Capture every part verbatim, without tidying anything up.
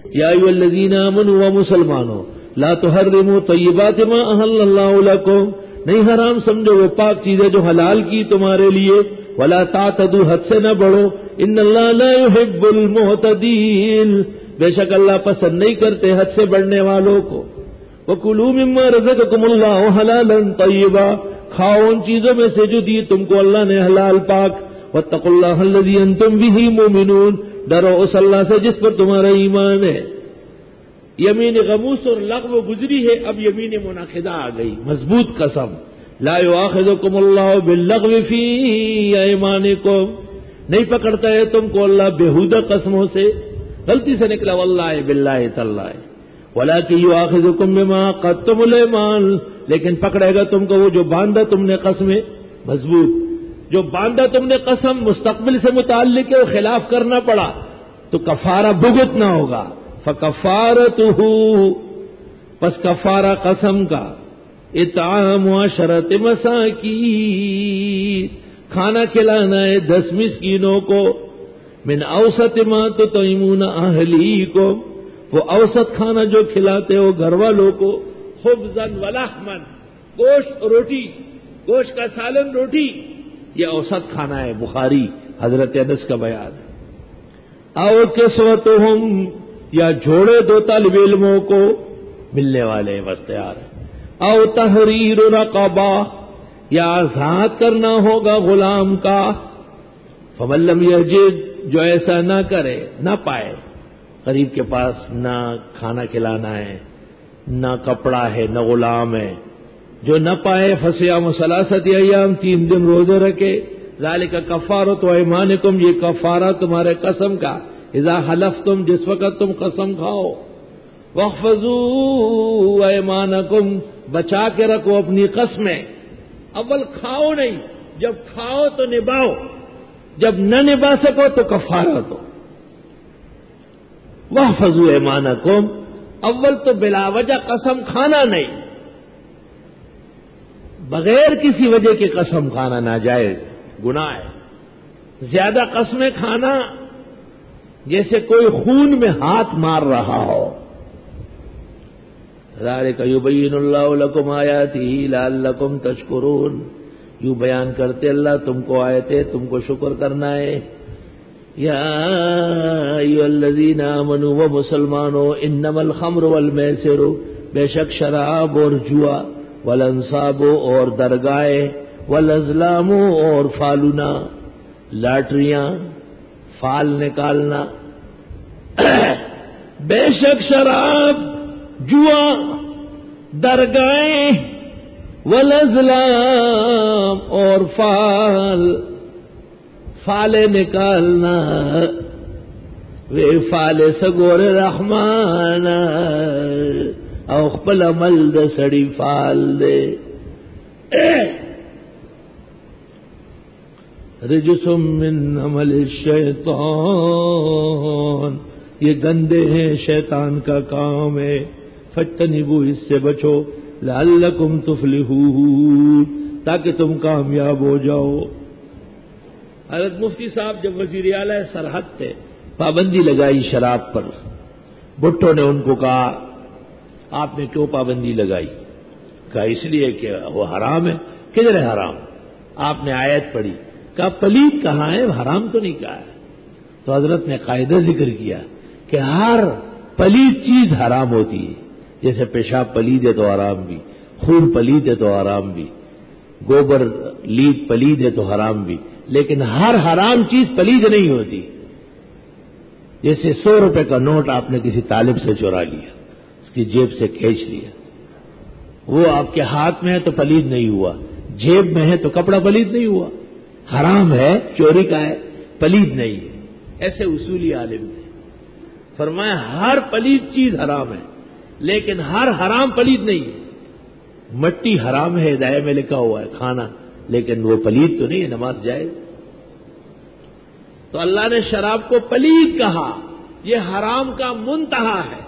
یا ایھا الذین آمنوا و مسلمانوں لا تحرموا طیبات ما احل اللہ لکم، نہیں حرام سمجھو وہ پاک چیزیں جو حلال کی تمہارے لیے، ولا تعتدوا حد سے نہ بڑھو، ان اللہ لا يحب المعتدین، بے شک اللہ پسند نہیں کرتے حد سے بڑھنے والوں کو۔ وَكُلُوا مِمَّا رَزَقَكُمُ اللَّهُ حَلَالًا طَيِّبًا، کھاؤ ان چیزوں میں سے جو دی تم کو اللہ نے حلال پاک۔ وَاتَّقُوا اللَّهَ الَّذِي أَنتُم بِهِ مُؤْمِنُونَ، ڈرو اس اللہ سے جس پر تمہارا ایمان ہے۔ یمین غموس اور لغو گزری ہے، اب یمین منعقدہ آ گئی، مضبوط قسم۔ لا یؤاخذکم اللہ باللغو فی ایمانکم، نہیں پکڑتا ہے تم کو اللہ بےہودہ قسموں سے، غلطی سے نکلا واللہ باللہ تاللہ، ولکن یؤاخذکم بما عقدتم الایمان، لیکن پکڑے گا تم کو وہ جو باندھا تم نے قسمیں، مضبوط جو باندھا تم نے قسم مستقبل سے متعلق ہے، وہ خلاف کرنا پڑا تو کفارہ بھگتنا ہوگا۔ فکفارتہ، پس کفارہ قسم کا، اطعام عشرۃ مساکین، کھانا کھلانا ہے دس مسکینوں کو، من اوسط ما تطعمون اہلیکم، وہ اوسط کھانا جو کھلاتے ہو گھر والوں کو، خبزا ولحما، گوشت روٹی، گوشت کا سالن روٹی، یہ اوسط کھانا ہے، بخاری حضرت انس کا بیان ہے۔ او کسوتہم، یا جوڑے دو طالب علموں کو، ملنے والے بس تیار ہیں۔ او تحریر رقبہ، یا آزاد کرنا ہوگا غلام کا۔ فمن لم یجد، جو ایسا نہ کرے، نہ پائے، غریب کے پاس نہ کھانا کھلانا ہے، نہ کپڑا ہے، نہ غلام ہے، جو نہ پائے، فصیام ثلاثۃ ایام، تین دن روزے رکھے، ذالک کفارۃ ایمانکم، یہ کفارہ تمہارے قسم کا، اذا حلفتم، جس وقت تم قسم کھاؤ، واحفظوا ایمانکم، بچا کے رکھو اپنی قسمیں، اول کھاؤ نہیں، جب کھاؤ تو نبھاؤ، جب نہ نبھا سکو تو کفارہ دو۔ واحفظوا ایمانکم، اول تو بلا وجہ قسم کھانا نہیں، بغیر کسی وجہ کی قسم کھانا ناجائز گناہ ہے۔ زیادہ قسمیں کھانا جیسے کوئی خون میں ہاتھ مار رہا ہو۔ ذالک یبین اللہ لکم آیاتہ لعلکم تشکرون، یوں بیان کرتے اللہ تم کو آیتیں، تم کو شکر کرنا ہے۔ یا ایھا الذین آمنوا، و مسلمانوں، انما الخمر والمیسر، بے شک شراب اور جوا، والانصاب اور درگاہیں، والازلام اور فالونا، لاٹریاں، فال نکالنا، بے شک شراب، جوا، درگاہیں، والازلام اور فال، فالے نکالنا، وے فالے سگور رحمان، او خپل عمل د سڑی فال دے، رجس من عمل الشیطان، یہ گندے ہیں شیطان کا کام ہے، فاجتنبوا، اس سے بچو، لعلکم تفلحون، تاکہ تم کامیاب ہو جاؤ۔ حضرت مفتی صاحب جب وزیر اعلیٰ سرحد تھے، پابندی لگائی شراب پر، بھٹو نے ان کو کہا آپ نے کیوں پابندی لگائی؟ کہا اس لیے کہ وہ حرام ہے۔ کدھر ہے حرام؟ آپ نے آیت پڑھی، کہا پلید کہاں ہے، حرام تو نہیں کہا ہے۔ تو حضرت نے قاعدہ ذکر کیا کہ ہر پلید چیز حرام ہوتی ہے، جیسے پیشاب پلید ہے تو حرام بھی، خون پلید ہے تو حرام بھی، گوبر لید پلید ہے تو حرام بھی، لیکن ہر حرام چیز پلید نہیں ہوتی۔ جیسے سو روپے کا نوٹ آپ نے کسی طالب سے چورا لیا، اس کی جیب سے کھینچ لیا، وہ آپ کے ہاتھ میں ہے تو پلید نہیں ہوا، جیب میں ہے تو کپڑا پلید نہیں ہوا، حرام ہے، چوری کا ہے، پلید نہیں ہے۔ ایسے اصولی عالم تھے، فرمایا ہر پلید چیز حرام ہے، لیکن ہر حرام پلید نہیں ہے۔ مٹی حرام ہے، ہدایت میں لکھا ہوا ہے کھانا، لیکن وہ پلید تو نہیں ہے، نماز جائز۔ تو اللہ نے شراب کو پلید کہا، یہ حرام کا منتہا ہے۔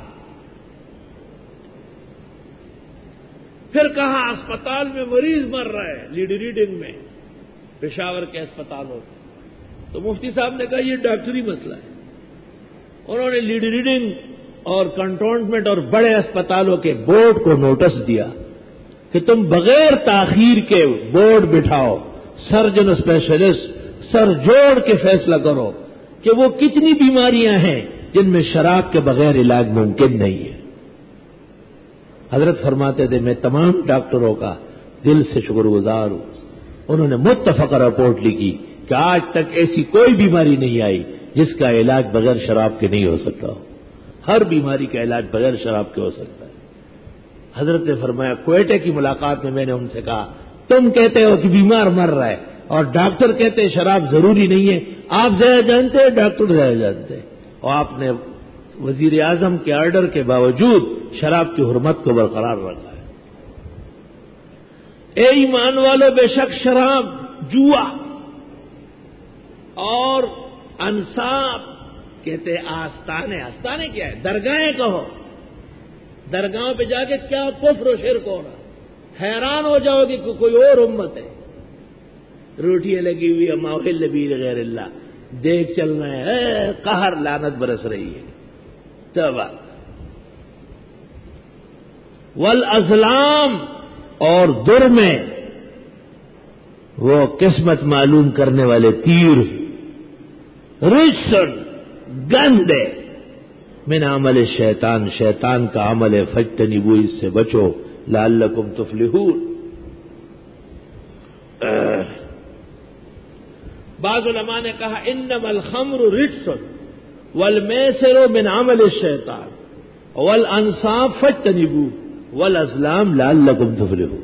پھر کہا اسپتال میں مریض مر رہا ہے، لیڈ ریڈنگ میں، پشاور کے اسپتالوں میں، تو مفتی صاحب نے کہا یہ ڈاکٹری مسئلہ ہے۔ انہوں نے لیڈ ریڈنگ اور کنٹونمنٹ اور بڑے اسپتالوں کے بورڈ کو نوٹس دیا کہ تم بغیر تاخیر کے بورڈ بٹھاؤ، سرجن اسپیشلسٹ سر جوڑ کے فیصلہ کرو کہ وہ کتنی بیماریاں ہیں جن میں شراب کے بغیر علاج ممکن نہیں ہے۔ حضرت فرماتے تھے میں تمام ڈاکٹروں کا دل سے شکر گزار ہوں، انہوں نے متفقہ رپورٹ لکھی کہ آج تک ایسی کوئی بیماری نہیں آئی جس کا علاج بغیر شراب کے نہیں ہو سکتا ہو، ہر بیماری کا علاج بغیر شراب کے ہو سکتا ہے۔ حضرت نے فرمایا کوئٹے کی ملاقات میں میں نے ان سے کہا تم کہتے ہو کہ بیمار مر رہا ہے اور ڈاکٹر کہتے ہیں شراب ضروری نہیں ہے، آپ زیادہ جانتے ہیں ڈاکٹر زیادہ جانتے ہیں، اور آپ نے وزیر اعظم کے آرڈر کے باوجود شراب کی حرمت کو برقرار رکھا ہے۔ اے ایمان والو، بے شک شراب، جوا اور انصاب کہتے آستانے، آستانے کیا ہے؟ درگاہیں کہو، درگاہوں پہ جا کے کیا کفر و شرک ہو رہا، حیران ہو جاؤ گے کہ کوئی اور امت ہے، روٹیاں لگی ہوئی ہے ماحول نبی غیر اللہ، دیکھ چل رہے ہیں، قہر لعنت برس رہی ہے۔ توبہ والازلام، اور در میں وہ قسمت معلوم کرنے والے تیر، رجسن گندے، من عمل شیطان، شیطان کا عمل ہے، فاجتنبوا، اس سے بچو، لعلکم تفلحون۔ بعض علماء نے کہا انما الخمر رجس والمیسر من عمل الشیطان والانصاب فاجتنبوا والازلام لعلکم تفلحون۔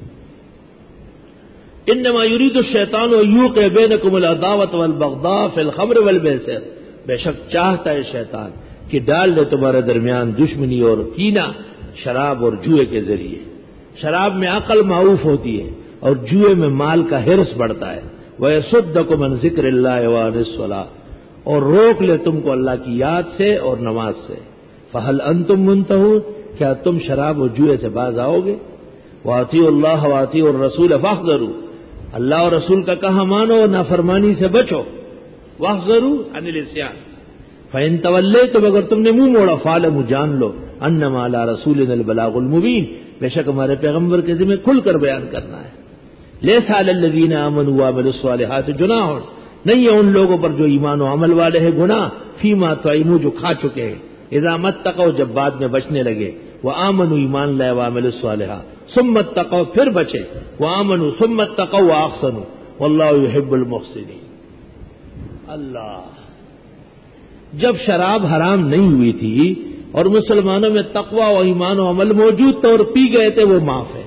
انما يريد الشیطان ان يوقع بینکم العداوۃ والبغضاء فی الخمر والمیسر، بے شک چاہتا ہے شیطان کہ ڈال دے تمہارے درمیان دشمنی اور کینہ شراب اور جوئے کے ذریعے۔ شراب میں عقل معروف ہوتی ہے اور جوئے میں مال کا حرص بڑھتا ہے۔ وَيَصُدَّكُمْ عَنْ ذِكْرِ اللَّهِ وَعَنِ الصَّلَاةِ، اور روک لے تم کو اللہ کی یاد سے اور نماز سے۔ فَهَلْ أَنْتُمْ مُنْتَهُونَ، کیا تم شراب اور جوئے سے باز آؤ گے؟ وَأَطِيعُوا اللَّهَ وَأَطِيعُوا الرَّسُولَ فَاحْذَرُوا، اللہ اور رسول کا کہا مانو، نافرمانی سے بچو۔ وَاحْذَرُوا عَنِ الْعِصْيَانِ فَإِن تَوَلَّيْتُمْ، اگر تم نے منہ موڑا، فَاعْلَمُوا، جان لو، أَنَّمَا عَلَىٰ رَسُولِنَا الْبَلَاغُ الْمُبِينُ، بے شک ہمارے پیغمبر کے ذمہ کھل کر بیان کرنا ہے۔ لیس علی الذین آمنوا وعملوا الصالحات جناح، نہیں ہے ان لوگوں پر جو ایمان و عمل والے ہیں گناہ، فیما طعموا، جو کھا چکے ہیں، اذا متقوا، جب بعد میں بچنے لگے، وآمنوا، ایمان لائے، وعملوا الصالحات، ثم اتقوا، پھر بچے، وآمنوا ثم اتقوا واحسنوا واللہ یحب المحسنین۔ اللہ، جب شراب حرام نہیں ہوئی تھی اور مسلمانوں میں تقوی و ایمان و عمل موجود تھا اور پی گئے تھے، وہ معاف ہے۔